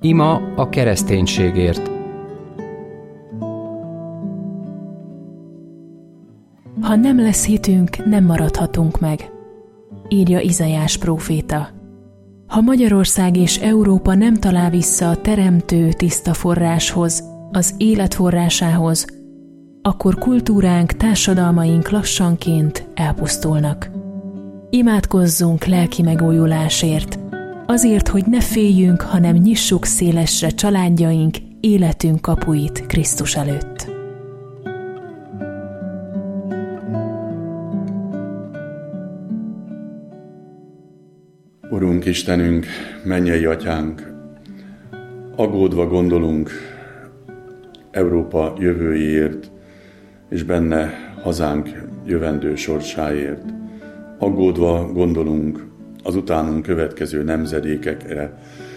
Ima a kereszténységért. Ha nem lesz hitünk, nem maradhatunk meg, írja Izaiás próféta. Ha Magyarország és Európa nem talál vissza a teremtő tiszta forráshoz, az élet forrásához, akkor kultúránk, társadalmaink lassanként elpusztulnak. Imádkozzunk lelki megújulásért, azért, hogy ne féljünk, hanem nyissuk szélesre családjaink, életünk kapuit Krisztus előtt. Urunk Istenünk, mennyei Atyánk, aggódva gondolunk Európa jövőjéért, és benne hazánk jövendő sorsáért. Aggódva gondolunk az utánunk következő nemzedékekre,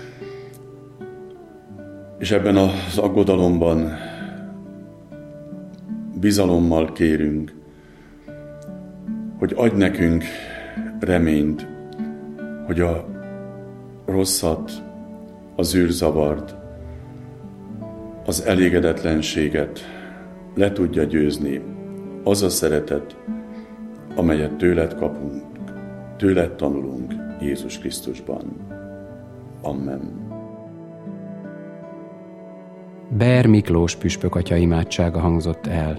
és ebben az aggodalomban bizalommal kérünk, hogy adj nekünk reményt, hogy a rosszat, az űrzavart, az elégedetlenséget le tudja győzni az a szeretet, amelyet tőled kapunk, tőled tanulunk Jézus Krisztusban. Amen. Beer Miklós püspök atya imádsága hangzott el.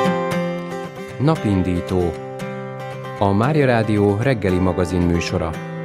Napindító. A Mária Rádió reggeli magazin műsora.